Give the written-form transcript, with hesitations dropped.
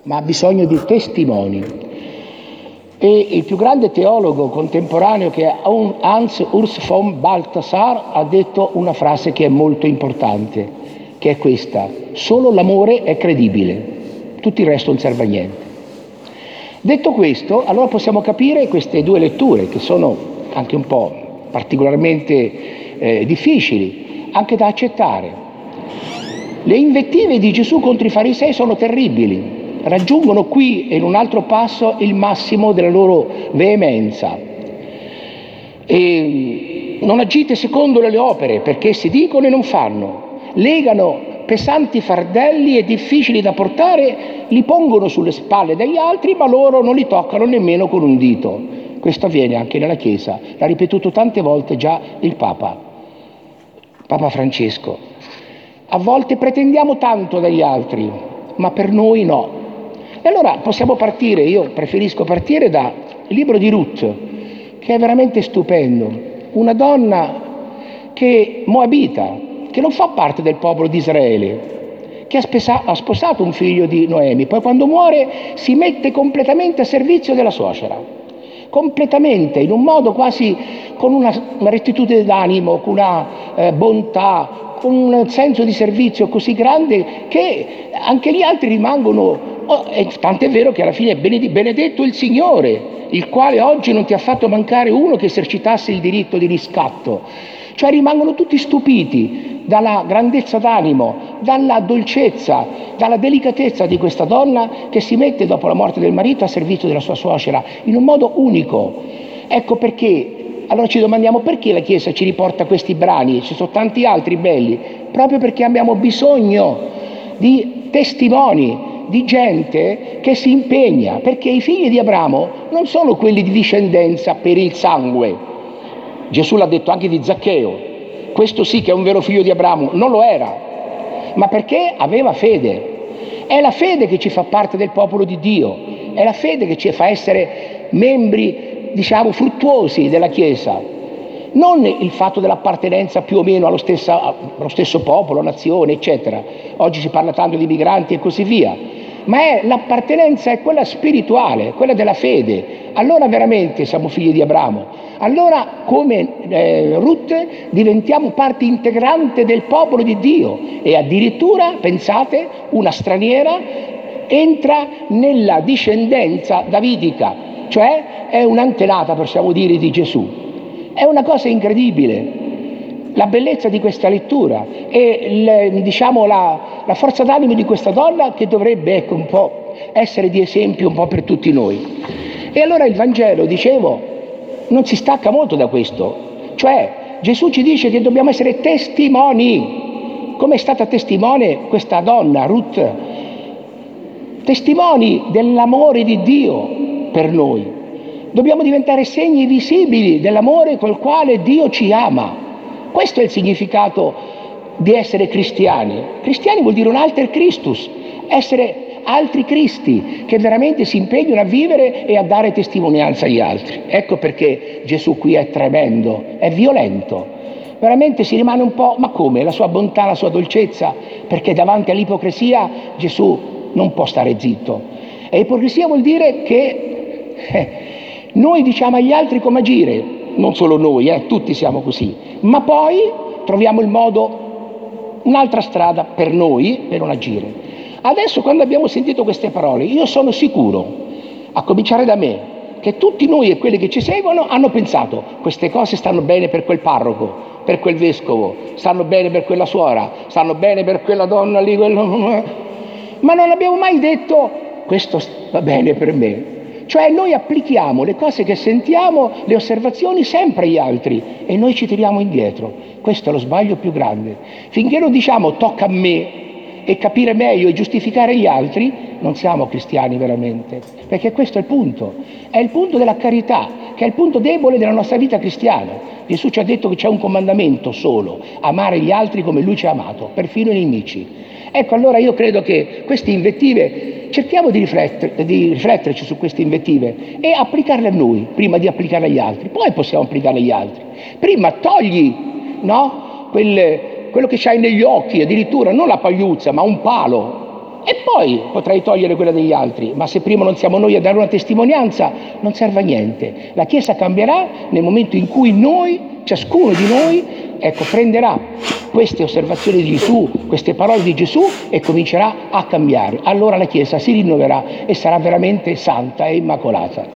ma ha bisogno di testimoni. E il più grande teologo contemporaneo, che è Hans Urs von Balthasar, ha detto una frase che è molto importante, che è questa: solo l'amore è credibile, tutto il resto non serve a niente. Detto questo, allora possiamo capire queste due letture, che sono anche un po' particolarmente difficili anche da accettare. Le invettive di Gesù contro i farisei sono terribili, raggiungono qui e in un altro passo il massimo della loro veemenza. E non agite secondo le opere, perché si dicono e non fanno, legano pesanti fardelli e difficili da portare, li pongono sulle spalle degli altri, ma loro non li toccano nemmeno con un dito. Questo avviene anche nella Chiesa, l'ha ripetuto tante volte già il Papa Francesco. A volte pretendiamo tanto dagli altri, ma per noi no. E allora possiamo partire, io preferisco partire dal libro di Ruth, che è veramente stupendo. Una donna moabita, che non fa parte del popolo di Israele, che ha sposato un figlio di Noemi, poi quando muore si mette completamente a servizio della suocera, completamente, in un modo quasi con una rettitudine d'animo, con una bontà, con un senso di servizio così grande che anche gli altri rimangono. Tant'è vero che alla fine benedetto il Signore, il quale oggi non ti ha fatto mancare uno che esercitasse il diritto di riscatto. Cioè rimangono tutti stupiti dalla grandezza d'animo, dalla dolcezza, dalla delicatezza di questa donna che si mette dopo la morte del marito a servizio della sua suocera in un modo unico. Ecco perché allora ci domandiamo perché la Chiesa ci riporta questi brani, ci sono tanti altri belli, proprio perché abbiamo bisogno di testimoni, di gente che si impegna, perché i figli di Abramo non sono quelli di discendenza per il sangue. Gesù l'ha detto anche di Zaccheo, questo sì che è un vero figlio di Abramo, non lo era, ma perché aveva fede. È la fede che ci fa parte del popolo di Dio, è la fede che ci fa essere membri, fruttuosi della Chiesa, non il fatto dell'appartenenza più o meno allo stesso popolo, nazione, eccetera. Oggi si parla tanto di migranti e così via, ma l'appartenenza è quella spirituale, quella della fede. Allora veramente siamo figli di Abramo. Allora come Ruth diventiamo parte integrante del popolo di Dio e addirittura, pensate, una straniera entra nella discendenza davidica, cioè è un'antenata, possiamo dire, di Gesù. È una cosa incredibile la bellezza di questa lettura e la forza d'animo di questa donna, che dovrebbe un po' essere di esempio un po' per tutti noi. E allora il Vangelo, dicevo, non si stacca molto da questo, cioè Gesù ci dice che dobbiamo essere testimoni, come è stata testimone questa donna Ruth, testimoni dell'amore di Dio per noi. Dobbiamo diventare segni visibili dell'amore col quale Dio ci ama. Questo è il significato di essere cristiani. Cristiani vuol dire un alter Christus, essere altri Cristi che veramente si impegnano a vivere e a dare testimonianza agli altri. Ecco perché Gesù qui è tremendo, è violento. Veramente si rimane un po', ma come? La sua bontà, la sua dolcezza? Perché davanti all'ipocrisia Gesù non può stare zitto. E ipocrisia vuol dire che noi diciamo agli altri come agire, non solo noi, tutti siamo così, ma poi troviamo il modo, un'altra strada per noi per non agire. Adesso, quando abbiamo sentito queste parole, io sono sicuro, a cominciare da me, che tutti noi e quelli che ci seguono hanno pensato: queste cose stanno bene per quel parroco, per quel vescovo, stanno bene per quella suora, stanno bene per quella donna lì, ma non abbiamo mai detto questo va bene per me. Cioè noi applichiamo le cose che sentiamo, le osservazioni, sempre agli altri, e noi ci tiriamo indietro. Questo è lo sbaglio più grande. Finché non diciamo tocca a me e capire meglio e giustificare gli altri, non siamo cristiani veramente, perché questo è il punto della carità, che è il punto debole della nostra vita cristiana. Gesù ci ha detto che c'è un comandamento solo: amare gli altri come Lui ci ha amato, perfino i nemici. Ecco, allora io credo che queste invettive, cerchiamo di rifletterci su queste invettive e applicarle a noi, prima di applicarle agli altri. Poi possiamo applicarle agli altri. Prima togli, quello che c'hai negli occhi, addirittura non la pagliuzza, ma un palo. e poi potrai togliere quella degli altri, ma se prima non siamo noi a dare una testimonianza non serve a niente. La Chiesa cambierà nel momento in cui noi, ciascuno di noi, prenderà queste osservazioni di Gesù, queste parole di Gesù e comincerà a cambiare. Allora la Chiesa si rinnoverà e sarà veramente santa e immacolata.